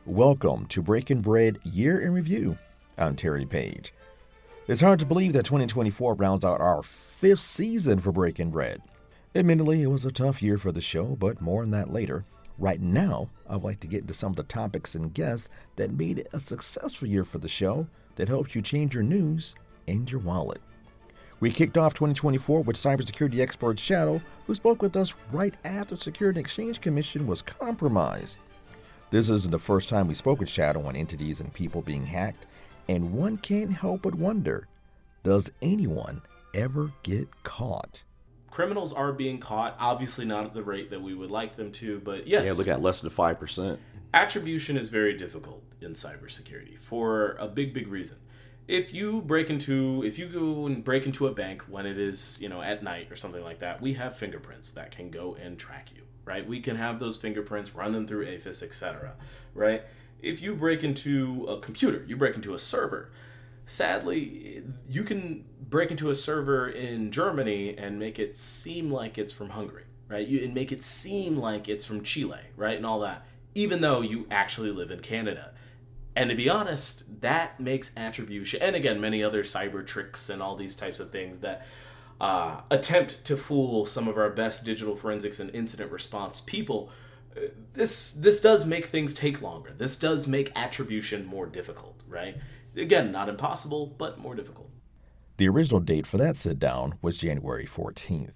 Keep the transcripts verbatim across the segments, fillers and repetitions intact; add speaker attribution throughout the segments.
Speaker 1: Welcome to Breaking Bread Year in Review. I'm Terry Page. It's hard to believe that twenty twenty-four rounds out our fifth season for Breaking Bread. Admittedly, it was a tough year for the show, but more on that later. Right now, I'd like to get into some of the topics and guests that made it a successful year for the show that helps you change your news and your wallet. We kicked off twenty twenty-four with cybersecurity expert Shadow, who spoke with us right after the Security and Exchange Commission was compromised. This isn't the first time we spoke with Shadow on entities and people being hacked, and one can't help but wonder, does anyone ever get caught?
Speaker 2: Criminals are being caught, obviously not at the rate that we would like them to, but yes.
Speaker 3: Yeah, look at less than five percent.
Speaker 2: Attribution is very difficult in cybersecurity for a big, big reason. If you break into, if you go and break into a bank when it is, you know, at night or something like that, we have fingerprints that can go and track you, right? We can have those fingerprints, run them through AFIS, et cetera, right? If you break into a computer, you break into a server, sadly, you can break into a server in Germany and make it seem like it's from Hungary, right? You and make it seem like it's from Chile, right? And all that, even though you actually live in Canada. And to be honest, that makes attribution, and again, many other cyber tricks and all these types of things that uh, attempt to fool some of our best digital forensics and incident response people. This this does make things take longer. This does make attribution more difficult, right? Again, not impossible, but more difficult.
Speaker 1: The original date for that sit-down was January fourteenth.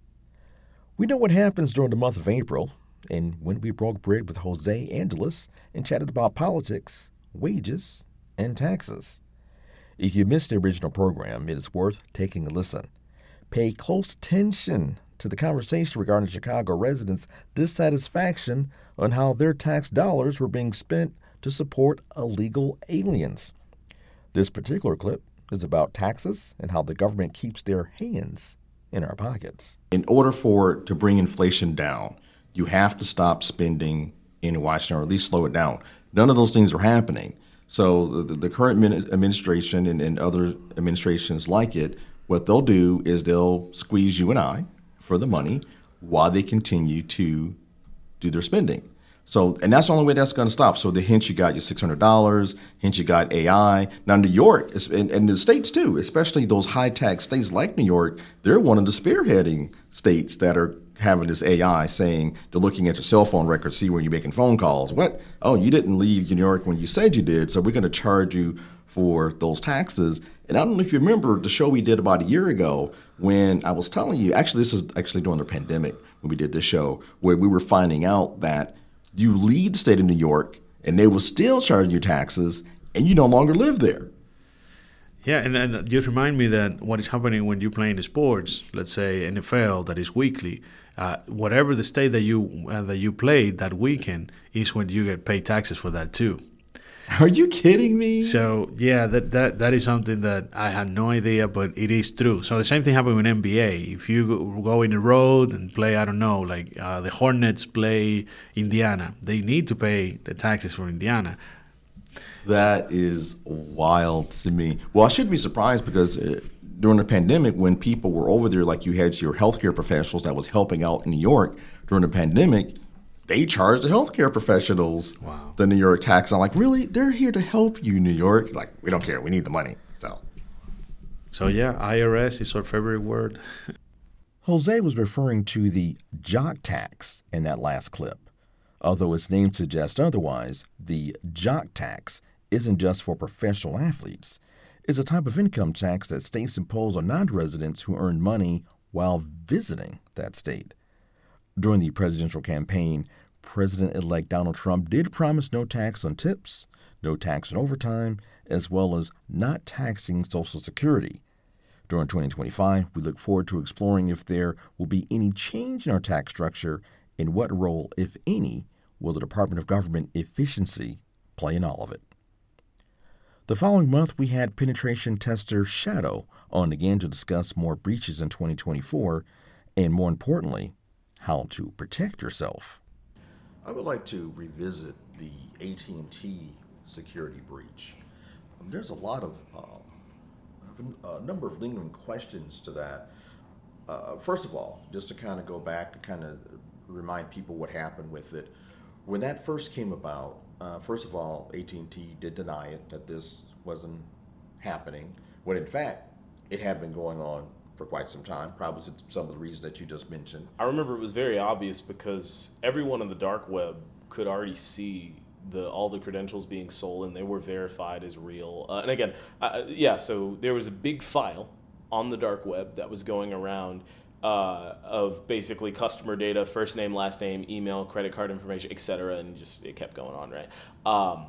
Speaker 1: We know what happens during the month of April, and when we broke bread with Jose Angeles and chatted about politics, wages, and taxes. If you missed the original program, it is worth taking a listen. Pay close attention to the conversation regarding Chicago residents' dissatisfaction on how their tax dollars were being spent to support illegal aliens. This particular clip is about taxes and how the government keeps their hands in our pockets.
Speaker 3: In order for to bring inflation down, you have to stop spending in Washington, or at least slow it down. None of those things are happening. So the, the current administration and, and other administrations like it, what they'll do is they'll squeeze you and I for the money while they continue to do their spending. So, and that's the only way that's going to stop. So the hint you got your six hundred dollars, hint you got A I. Now New York, and, and the states too, especially those high tax states like New York, they're one of the spearheading states that are having this A I saying they're looking at your cell phone records, see when you're making phone calls. What? Oh, you didn't leave New York when you said you did, so we're going to charge you for those taxes. And I don't know if you remember the show we did about a year ago when I was telling you, actually this is actually during the pandemic when we did this show, where we were finding out that you leave the state of New York and they will still charge you taxes and you no longer live there.
Speaker 4: Yeah, and, and just remind me that what is happening when you play in the sports, let's say N F L, that is weekly, uh, whatever the state that you uh, that you played that weekend is when you get paid taxes for that too.
Speaker 3: Are you kidding me?
Speaker 4: So, yeah, that, that, that is something that I had no idea, but it is true. So the same thing happened with N B A. If you go, go in the road and play, I don't know, like uh, the Hornets play Indiana, they need to pay the taxes for Indiana.
Speaker 3: That is wild to me. Well, I shouldn't be surprised because uh, during the pandemic, when people were over there, like you had your healthcare professionals that was helping out in New York during the pandemic, they charged the healthcare professionals
Speaker 4: wow.
Speaker 3: the New York tax. I'm like, really? They're here to help you, New York? Like, we don't care. We need the money. So,
Speaker 4: so yeah, I R S is our favorite word.
Speaker 1: Jose was referring to the jock tax in that last clip. Although its name suggests otherwise, the jock tax isn't just for professional athletes. It's a type of income tax that states impose on non-residents who earn money while visiting that state. During the presidential campaign, President-elect Donald Trump did promise no tax on tips, no tax on overtime, as well as not taxing Social Security. During twenty twenty-five, we look forward to exploring if there will be any change in our tax structure and what role, if any, will the Department of Government Efficiency play in all of it. The following month, we had penetration tester Shadow on again to discuss more breaches in twenty twenty-four and, more importantly, how to protect yourself.
Speaker 5: I would like to revisit the A T and T security breach. There's a lot of, uh, a number of lingering questions to that. Uh, first of all, just to kind of go back and kind of remind people what happened with it. When that first came about, uh, first of all, A T and T did deny it, that this wasn't happening, when in fact it had been going on for quite some time, probably some of the reasons that you just mentioned.
Speaker 2: I remember it was very obvious because everyone on the dark web could already see the all the credentials being sold, and they were verified as real. Uh, and again, uh, yeah, so there was a big file on the dark web that was going around uh, of basically customer data, first name, last name, email, credit card information, et cetera, and just it kept going on, right? Um,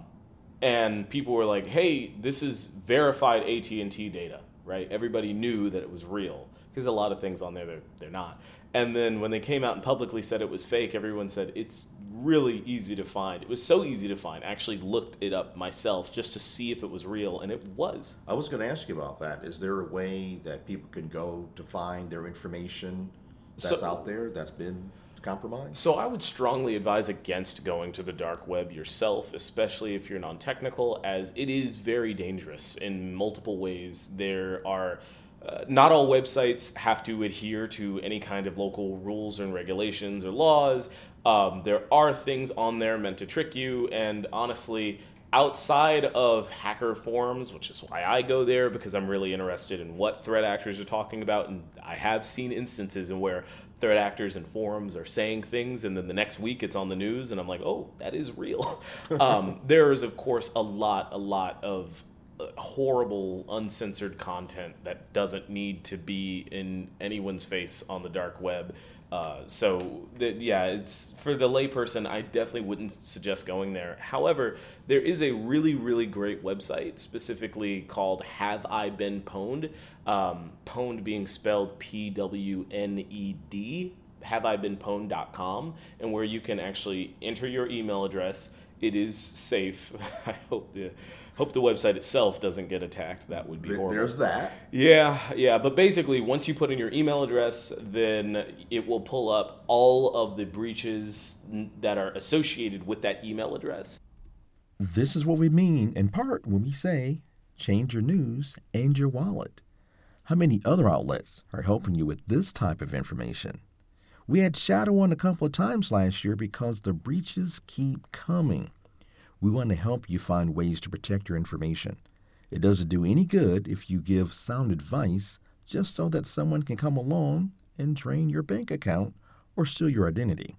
Speaker 2: and people were like, "Hey, this is verified A T and T data." Right? Everybody knew that it was real because a lot of things on there, they're, they're not. And then when they came out and publicly said it was fake, everyone said it's really easy to find. It was so easy to find. I actually looked it up myself just to see if it was real, and it was.
Speaker 5: I was going to ask you about that. Is there a way that people can go to find their information that's
Speaker 2: So-
Speaker 5: out there that's been compromised?
Speaker 2: So I would strongly advise against going to the dark web yourself, especially if you're non-technical, as it is very dangerous in multiple ways. There are uh, not all websites have to adhere to any kind of local rules and regulations or laws. Um, there are things on there meant to trick you, and honestly, outside of hacker forums, which is why I go there, because I'm really interested in what threat actors are talking about, and I have seen instances in where threat actors and forums are saying things, and then the next week it's on the news, and I'm like, oh, that is real. um, there is, of course, a lot, a lot of uh, horrible, uncensored content that doesn't need to be in anyone's face on the dark web. Uh, so that, yeah, it's for the layperson. I definitely wouldn't suggest going there. However, there is a really, really great website specifically called Have I Been Pwned? Um, pwned being spelled P W N E D, have I been pwned dot com, and where you can actually enter your email address. It is safe. I hope the hope the website itself doesn't get attacked. That would be
Speaker 5: There-
Speaker 2: horrible.
Speaker 5: There's that.
Speaker 2: Yeah, yeah, but basically, once you put in your email address, then it will pull up all of the breaches n- that are associated with that email address.
Speaker 1: This is what we mean in part when we say change your news and your wallet. How many other outlets are helping you with this type of information? We had Shadow on a couple of times last year because the breaches keep coming. We want to help you find ways to protect your information. It doesn't do any good if you give sound advice just so that someone can come along and drain your bank account or steal your identity.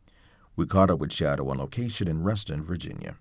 Speaker 1: We caught up with Shadow on location in Reston, Virginia.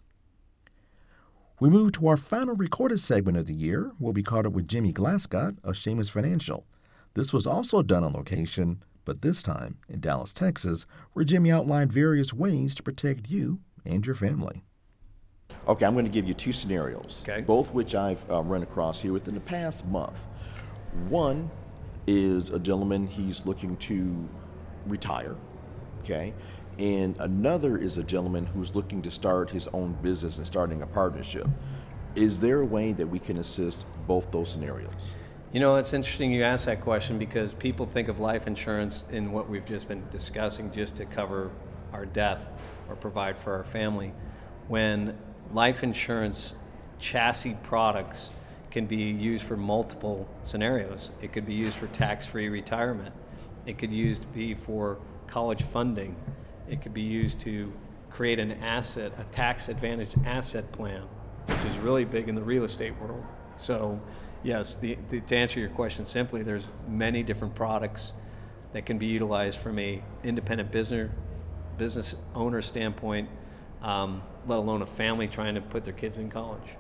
Speaker 1: We move to our final recorded segment of the year, where we caught up with Jimmy Glascott of Seamus Financial. This was also done on location, but this time in Dallas, Texas, where Jimmy outlined various ways to protect you and your family.
Speaker 5: Okay, I'm going to give you two scenarios,
Speaker 6: Okay.
Speaker 5: both which I've uh, run across here within the past month. One is a gentleman, he's looking to retire, okay? And another is a gentleman who's looking to start his own business and starting a partnership. Is there a way that we can assist both those scenarios?
Speaker 6: You know, it's interesting you ask that question because people think of life insurance in what we've just been discussing just to cover our death or provide for our family, when life insurance chassis products can be used for multiple scenarios. It could be used for tax-free retirement. It could use to be for college funding. It could be used to create an asset, a tax-advantaged asset plan, which is really big in the real estate world. So, yes, the, the, to answer your question simply, there's many different products that can be utilized from a independent business business owner standpoint, um, let alone a family trying to put their kids in college.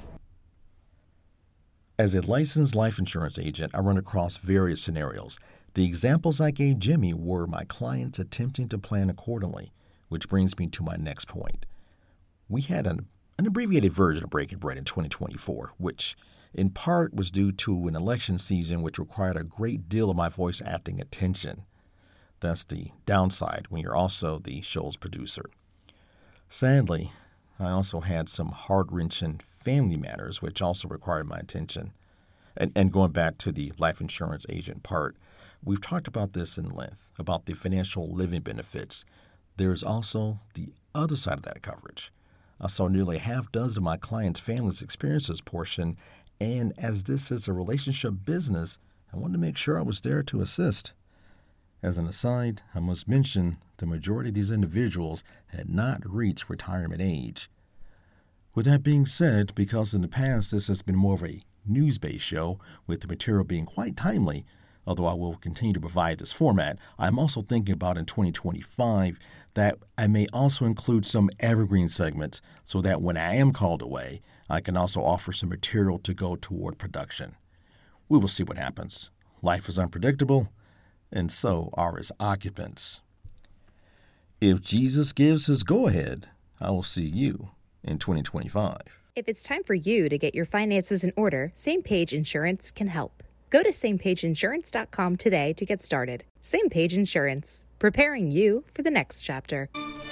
Speaker 1: As a licensed life insurance agent, I run across various scenarios. The examples I gave Jimmy were my clients attempting to plan accordingly, which brings me to my next point. We had an, an abbreviated version of Breaking Bread in twenty twenty-four, which in part was due to an election season which required a great deal of my voice acting attention. That's the downside when you're also the show's producer. Sadly, I also had some heart-wrenching family matters which also required my attention. And, and going back to the life insurance agent part, we've talked about this in length, about the financial living benefits. There's also the other side of that coverage. I saw nearly a half dozen of my clients' families experience this portion, and as this is a relationship business, I wanted to make sure I was there to assist. As an aside, I must mention the majority of these individuals had not reached retirement age. With that being said, because in the past this has been more of a news-based show, with the material being quite timely, although I will continue to provide this format, I'm also thinking about in twenty twenty-five that I may also include some evergreen segments so that when I am called away, I can also offer some material to go toward production. We will see what happens. Life is unpredictable, and so are its occupants. If Jesus gives his go-ahead, I will see you in twenty twenty-five.
Speaker 7: If it's time for you to get your finances in order, Same Page Insurance can help. Go to same page insurance dot com today to get started. Same Page Insurance, preparing you for the next chapter.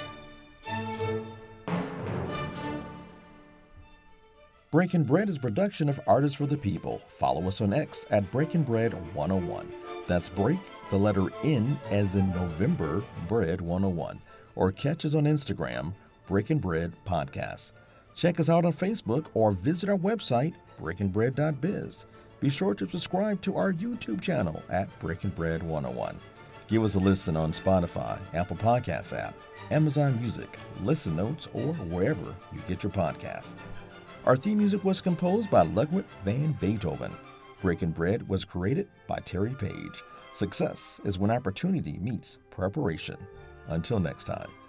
Speaker 1: Breaking Bread is a production of Artists for the People. Follow us on X at Breaking Bread one oh one. That's break, the letter N as in November, bread one oh one. Or catch us on Instagram, Breaking Bread Podcast. Check us out on Facebook or visit our website, breaking bread dot biz. Be sure to subscribe to our YouTube channel at Breaking Bread one oh one. Give us a listen on Spotify, Apple Podcasts app, Amazon Music, Listen Notes, or wherever you get your podcasts. Our theme music was composed by Ludwig van Beethoven. Breaking Bread was created by Terry Page. Success is when opportunity meets preparation. Until next time.